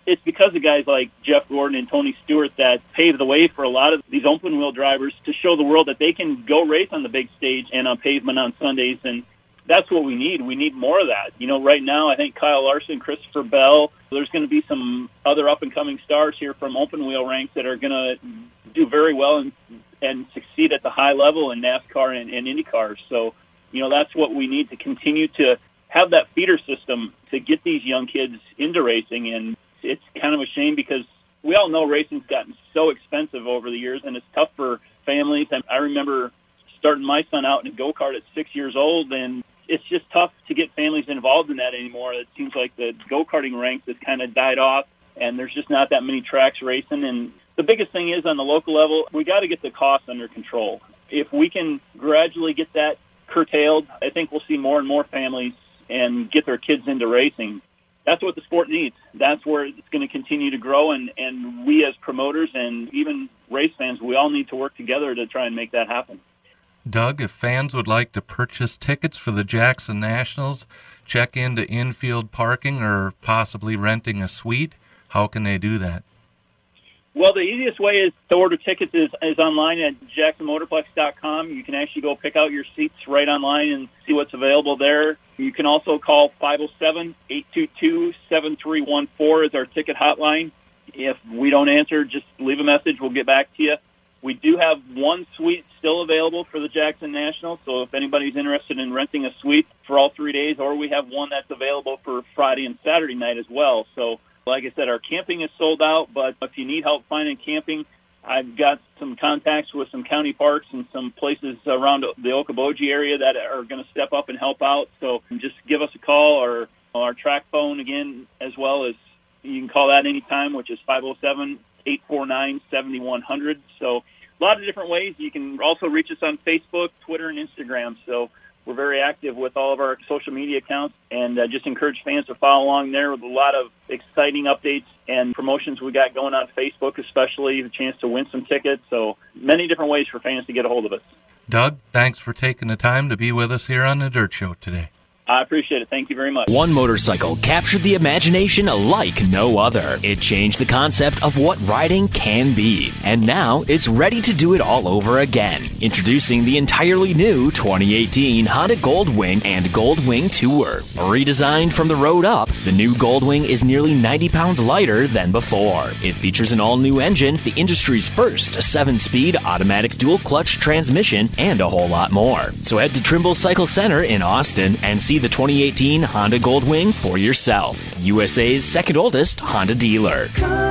it's because of guys like Jeff Gordon and Tony Stewart that paved the way for a lot of these open-wheel drivers to show the world that they can go race on the big stage and on pavement on Sundays, and that's what we need. We need more of that. You know, right now, I think Kyle Larson, Christopher Bell, there's going to be some other up-and-coming stars here from open-wheel ranks that are going to do very well and, and succeed at the high level in NASCAR and, and IndyCar. So, you know, that's what we need to continue to have that feeder system to get these young kids into racing. And it's kind of a shame because we all know racing's gotten so expensive over the years, and it's tough for families. And I remember starting my son out in a go-kart at six years old, and it's just tough to get families involved in that anymore. It seems like the go-karting ranks has kind of died off, and there's just not that many tracks racing. And the biggest thing is on the local level, we got to get the costs under control. If we can gradually get that curtailed, I think we'll see more and more families and get their kids into racing. That's what the sport needs. That's where it's going to continue to grow, and, and we as promoters and even race fans, we all need to work together to try and make that happen. Doug, if fans would like to purchase tickets for the Jackson Nationals, check into infield parking, or possibly renting a suite, how can they do that? Well, the easiest way is to order tickets is, is online at jackson motorplex dot com. You can actually go pick out your seats right online and see what's available there. You can also call five oh seven, eight two two, seven three one four as our ticket hotline. If we don't answer, just leave a message. We'll get back to you. We do have one suite still available for the Jackson National, so if anybody's interested in renting a suite for all three days, or we have one that's available for Friday and Saturday night as well. So, like I said, our camping is sold out, but if you need help finding camping, I've got some contacts with some county parks and some places around the Okoboji area that are going to step up and help out. So just give us a call, or our track phone again, as well as you can call that anytime, which is five oh seven, eight four nine, seven one zero zero. So a lot of different ways. You can also reach us on Facebook, Twitter, and Instagram. So we're very active with all of our social media accounts, and uh, just encourage fans to follow along there with a lot of exciting updates and promotions we got going on Facebook, especially the chance to win some tickets. So many different ways for fans to get a hold of us. Doug, thanks for taking the time to be with us here on The Dirt Show today. I appreciate it. Thank you very much. One motorcycle captured the imagination like no other. It changed the concept of what riding can be. And now it's ready to do it all over again. Introducing the entirely new twenty eighteen Honda Goldwing and Goldwing Tour. Redesigned from the road up, the new Goldwing is nearly ninety pounds lighter than before. It features an all-new engine, the industry's first seven-speed automatic dual-clutch transmission, and a whole lot more. So head to Trimble Cycle Center in Austin and see the twenty eighteen Honda Goldwing for yourself. U S A's second oldest Honda dealer.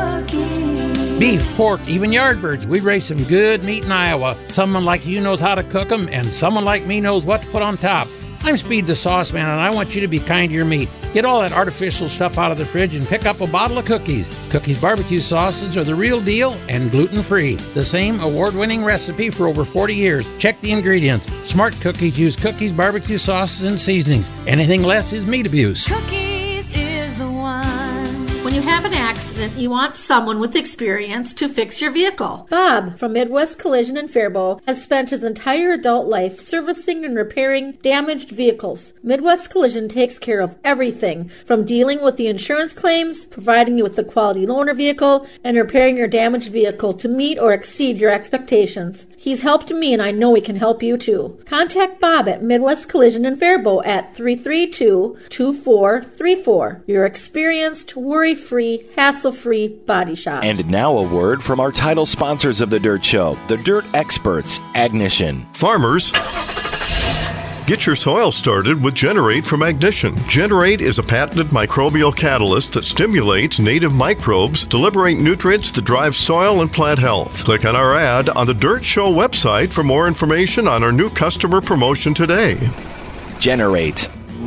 Beef, pork, even yardbirds. We raise some good meat in Iowa. Someone like you knows how to cook them, and someone like me knows what to put on top. I'm Speed the Sauce Man, and I want you to be kind to your meat. Get all that artificial stuff out of the fridge and pick up a bottle of Cookies. Cookies barbecue sauces are the real deal and gluten-free. The same award-winning recipe for over forty years. Check the ingredients. Smart Cookies use Cookies barbecue sauces and seasonings. Anything less is meat abuse. Cookies is the one. When you have an accident, you want someone with experience to fix your vehicle. Bob from Midwest Collision in Faribault has spent his entire adult life servicing and repairing damaged vehicles. Midwest Collision takes care of everything from dealing with the insurance claims, providing you with a quality loaner vehicle, and repairing your damaged vehicle to meet or exceed your expectations. He's helped me, and I know he can help you too. Contact Bob at Midwest Collision in Faribault at three three two, two four three four. Your experienced, worry-free, hassle-free body shop. And now a word from our title sponsors of The Dirt Show, the Dirt Experts, Agnition. Farmers, get your soil started with Generate from Agnition. Generate is a patented microbial catalyst that stimulates native microbes to liberate nutrients that drive soil and plant health. Click on our ad on the Dirt Show website for more information on our new customer promotion today. Generate.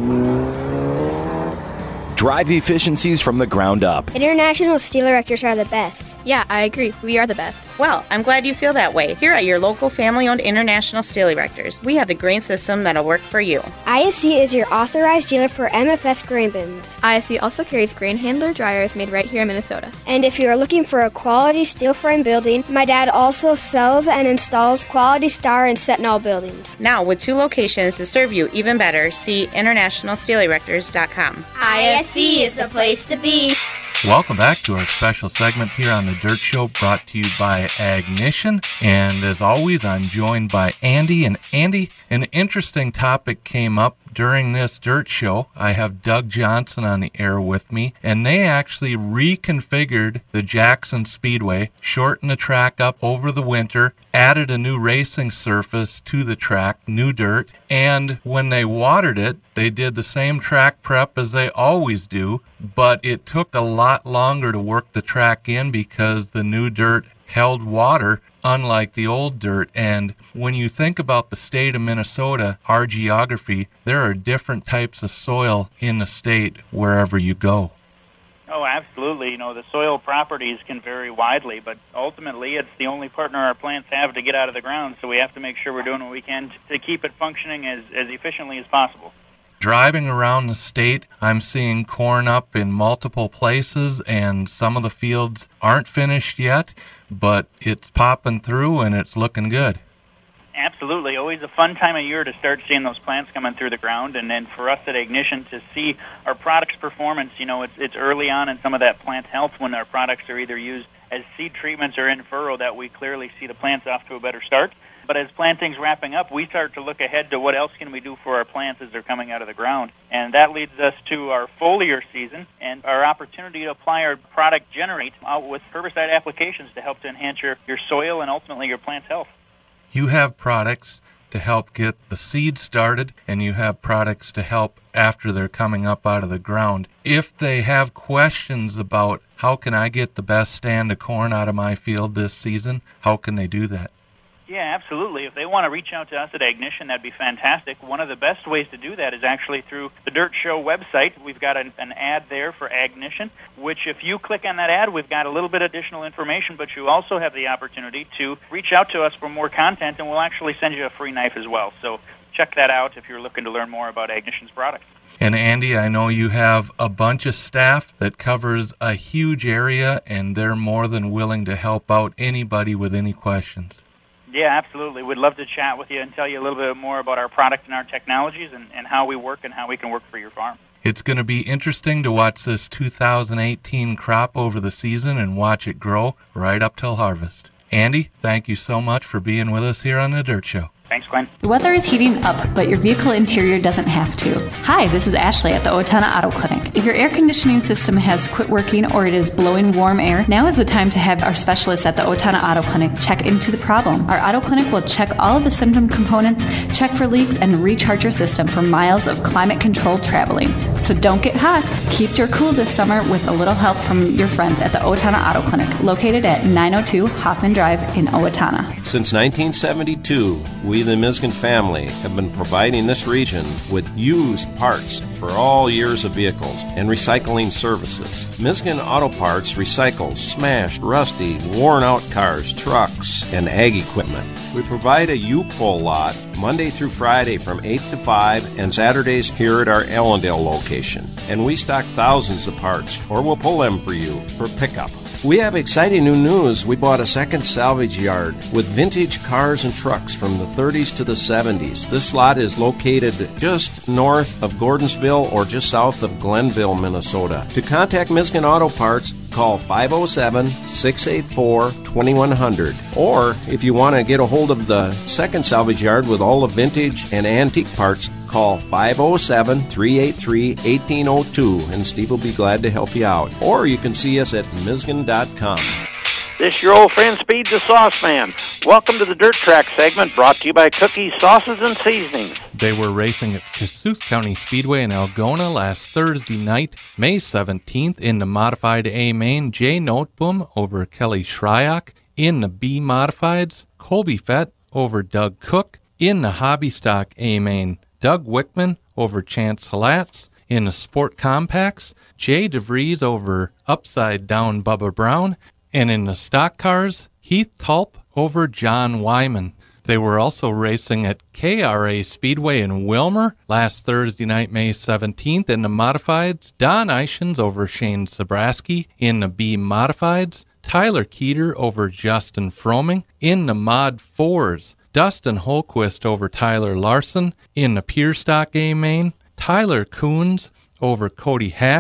Drive efficiencies from the ground up. International Steel Erectors are the best. Yeah, I agree. We are the best. Well, I'm glad you feel that way. Here at your local family-owned International Steel Erectors, we have the grain system that'll work for you. I S C is your authorized dealer for M F S grain bins. I S C also carries grain handler dryers made right here in Minnesota. And if you are looking for a quality steel frame building, my dad also sells and installs Quality Star and Sentinel buildings. Now, with two locations to serve you even better, see international steel erectors dot com. I S C is the place to be. Welcome back to our special segment here on the Dirt Show, brought to you by Agnition. And as always, I'm joined by Andy. And Andy, an interesting topic came up during this Dirt Show. I have Doug Johnson on the air with me, and they actually reconfigured the Jackson Speedway, shortened the track up over the winter, added a new racing surface to the track, new dirt, and when they watered it, they did the same track prep as they always do, but it took a lot longer to work the track in because the new dirt held water, unlike the old dirt. And when you think about the state of Minnesota, our geography, there are different types of soil in the state wherever you go. Oh, absolutely. You know, the soil properties can vary widely, but ultimately it's the only partner our plants have to get out of the ground, so we have to make sure we're doing what we can to keep it functioning as, as efficiently as possible. Driving around the state, I'm seeing corn up in multiple places, and some of the fields aren't finished yet, but it's popping through and it's looking good. Absolutely. Always a fun time of year to start seeing those plants coming through the ground, and then for us at Ignition to see our products' performance. You know, it's, it's early on in some of that plant health when our products are either used as seed treatments or in furrow that we clearly see the plants off to a better start. But as planting's wrapping up, we start to look ahead to what else can we do for our plants as they're coming out of the ground. And that leads us to our foliar season and our opportunity to apply our product Generate out with herbicide applications to help to enhance your, your soil and ultimately your plant's health. You have products to help get the seed started, and you have products to help after they're coming up out of the ground. If they have questions about how can I get the best stand of corn out of my field this season, how can they do that? Yeah, absolutely. If they want to reach out to us at Ignition, that'd be fantastic. One of the best ways to do that is actually through the Dirt Show website. We've got an, an ad there for Ignition, which if you click on that ad, we've got a little bit of additional information, but you also have the opportunity to reach out to us for more content, and we'll actually send you a free knife as well. So check that out if you're looking to learn more about Ignition's products. And Andy, I know you have a bunch of staff that covers a huge area, and they're more than willing to help out anybody with any questions. Yeah, absolutely. We'd love to chat with you and tell you a little bit more about our product and our technologies and, and how we work and how we can work for your farm. It's going to be interesting to watch this two thousand eighteen crop over the season and watch it grow right up till harvest. Andy, thank you so much for being with us here on The Dirt Show. Thanks, Glenn. The weather is heating up, but your vehicle interior doesn't have to. Hi, this is Ashley at the Owatonna Auto Clinic. If your air conditioning system has quit working or it is blowing warm air, now is the time to have our specialists at the Owatonna Auto Clinic check into the problem. Our auto clinic will check all of the symptom components, check for leaks, and recharge your system for miles of climate-controlled traveling. So don't get hot. Keep your cool this summer with a little help from your friends at the Owatonna Auto Clinic, located at nine oh two Hoffman Drive in Owatonna. Since nineteen seventy-two, we, the Miskin family, have been providing this region with used parts for all years of vehicles and recycling services. Miskin Auto Parts recycles smashed, rusty, worn-out cars, trucks, and ag equipment. We provide a U-Pull lot Monday through Friday from eight to five and Saturdays here at our Allendale location. And we stock thousands of parts, or we'll pull them for you for pickup. We have exciting new news. We bought a second salvage yard with vintage cars and trucks from the thirties to the seventies. This lot is located just north of Gordonsville or just south of Glenville, Minnesota. To contact Miskin Auto Parts, call five oh seven, six eight four, two one zero zero. Or if you want to get a hold of the second salvage yard with all the vintage and antique parts, call five oh seven, three eight three, one eight zero two and Steve will be glad to help you out. Or you can see us at miskin dot com. This is your old friend Speed the Sauce Man. Welcome to the Dirt Track segment brought to you by Cookies, Sauces, and Seasonings. They were racing at Kossuth County Speedway in Algona last Thursday night, May seventeenth, in the Modified A main. Jay Noteboom over Kelly Shryock. In the B Modifieds, Colby Fett over Doug Cook. In the Hobby Stock A main, Doug Wickman over Chance Halatz. In the Sport Compacts, Jay DeVries over Upside Down Bubba Brown. And in the stock cars, Heath Tulp over John Wyman. They were also racing at K R A Speedway in Wilmer last Thursday night, May seventeenth. In the Modifieds, Don Eichens over Shane Zabrowski. In the B Modifieds, Tyler Keeter over Justin Froming. In the Mod fours, Dustin Holquist over Tyler Larson. In the Pure Stock A main, Tyler Coons over Cody Hatch.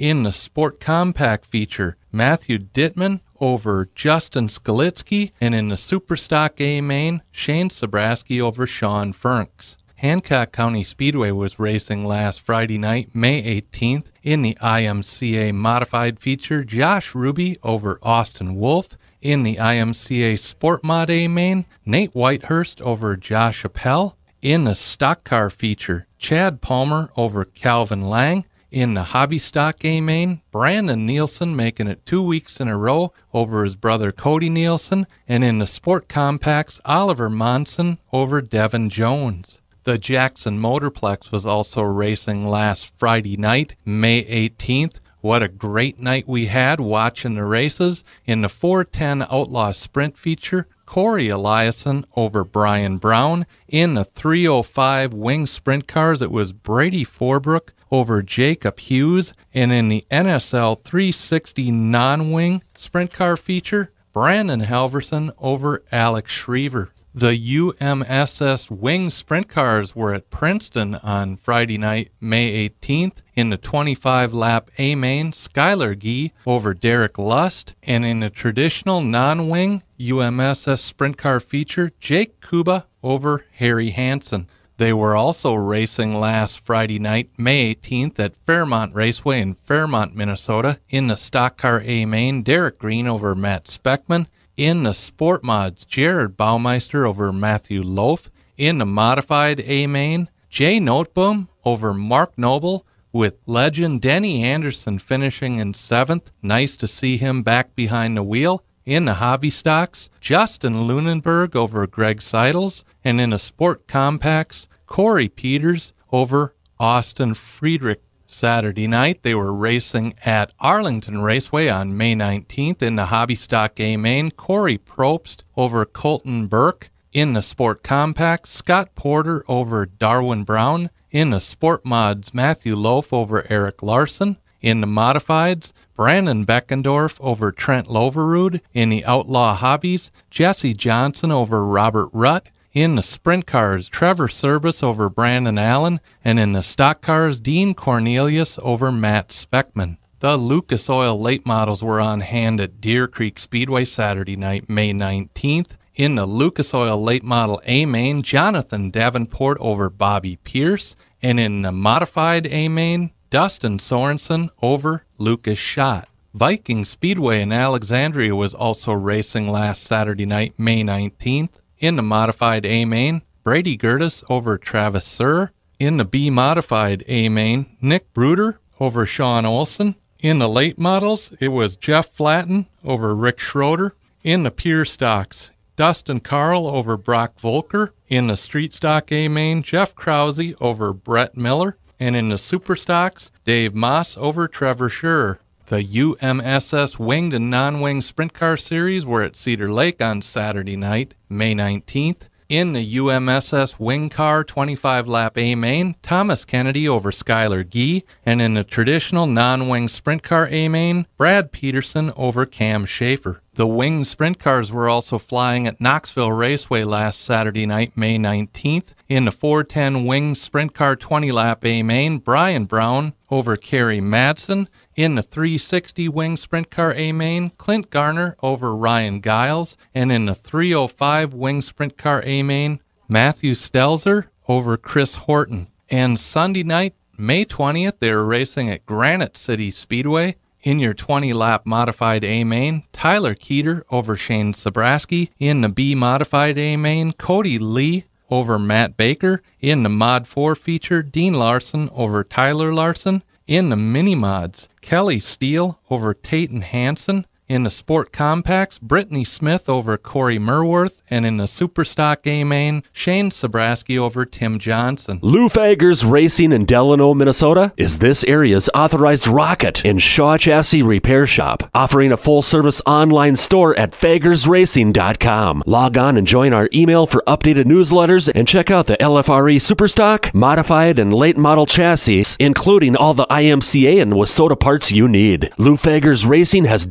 In the Sport Compact feature, Matthew Dittman over Justin Skalitsky, and in the Superstock A main, Shane Sabraski over Sean Fernks. Hancock County Speedway was racing last Friday night, May eighteenth. In the I M C A Modified feature, Josh Ruby over Austin Wolf. In the I M C A Sport Mod A main, Nate Whitehurst over Josh Appel. In the Stock Car feature, Chad Palmer over Calvin Lang. In the Hobby Stock A main, Brandon Nielsen making it two weeks in a row over his brother Cody Nielsen. And in the Sport Compacts, Oliver Monson over Devin Jones. The Jackson Motorplex was also racing last Friday night, May eighteenth. What a great night we had watching the races. In the four ten Outlaw Sprint feature, Corey Eliason over Brian Brown. In the three oh five Wing Sprint Cars, it was Brady Forbrook over Jacob Hughes. And in the N S L three sixty Non-Wing Sprint Car feature, Brandon Halverson over Alex Schriever. The U M S S Wing Sprint Cars were at Princeton on Friday night, May eighteenth. In the twenty-five lap A main, Skylar Gee over Derek Lust. And in the traditional non-wing U M S S Sprint Car feature, Jake Kuba over Harry Hansen. They were also racing last Friday night, May eighteenth, at Fairmont Raceway in Fairmont, Minnesota. In the Stock Car A main, Derek Green over Matt Speckman. In the Sport Mods, Jared Baumeister over Matthew Loaf. In the Modified A main, Jay Noteboom over Mark Noble, with legend Denny Anderson finishing in seventh. Nice to see him back behind the wheel. In the Hobby Stocks, Justin Lunenberg over Greg Seidels. And in the Sport Compacts, Corey Peters over Austin Friedrich. Saturday night, they were racing at Arlington Raceway on May nineteenth. In the Hobby Stock A main, Corey Probst over Colton Burke. In the Sport Compact, Scott Porter over Darwin Brown. In the Sport Mods, Matthew Loaf over Eric Larson. In the Modifieds, Brandon Beckendorf over Trent Loverud. In the Outlaw Hobbies, Jesse Johnson over Robert Rutt. In the Sprint Cars, Trevor Service over Brandon Allen. And in the Stock Cars, Dean Cornelius over Matt Speckman. The Lucas Oil late models were on hand at Deer Creek Speedway Saturday night, May nineteenth. In the Lucas Oil late model A main, Jonathan Davenport over Bobby Pierce. And in the Modified A main, Dustin Sorensen over Lucas Schott. Viking Speedway in Alexandria was also racing last Saturday night, May nineteenth. In the Modified A main, Brady Gertis over Travis Sir. In the B Modified A main, Nick Bruder over Sean Olson. In the late models, it was Jeff Flatten over Rick Schroeder. In the Pure Stocks, Dustin Carl over Brock Volker. In the Street Stock A main, Jeff Krause over Brett Miller. And in the Super Stocks, Dave Moss over Trevor Scherer. The U M S S Winged and Non-Winged Sprint Car Series were at Cedar Lake on Saturday night, May nineteenth. In the U M S S Wing Car twenty-five lap A main, Thomas Kennedy over Skylar Gee. And in the traditional non-wing Sprint Car A main, Brad Peterson over Cam Schaefer. The wing Sprint Cars were also flying at Knoxville Raceway last Saturday night, May nineteenth. In the four ten Wing Sprint Car twenty lap A main, Brian Brown over Kerry Madsen. In the three sixty Wing Sprint Car A main, Clint Garner over Ryan Giles. And in the three oh five Wing Sprint Car A main, Matthew Stelzer over Chris Horton. And Sunday night, May twentieth, they were racing at Granite City Speedway. In your twenty lap Modified A main, Tyler Keeter over Shane Sabraski. In the B Modified A main, Cody Lee over Matt Baker. In the Mod four feature, Dean Larson over Tyler Larson. In the Mini Mods, Kelly Steele over Tayton Hansen. In the Sport Compacts, Brittany Smith over Corey Merworth. And in the Superstock A main, Shane Sabraski over Tim Johnson. Lou Fagers Racing in Delano, Minnesota is this area's authorized rocket and Shaw Chassis repair shop, offering a full-service online store at fagers racing dot com. Log on and join our email for updated newsletters and check out the L F R E Superstock, Modified, and late model chassis, including all the I M C A and Wasota parts you need. Lou Fagers Racing has decades of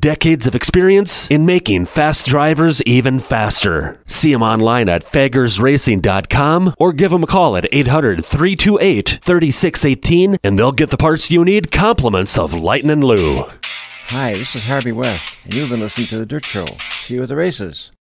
of experience in making fast drivers even faster. See them online at faggers racing dot com or give them a call at eight hundred, three two eight, three six one eight and they'll get the parts you need, compliments of Lightnin' Lou. Hi, this is Harvey West, and you've been listening to The Dirt Show. See you at the races.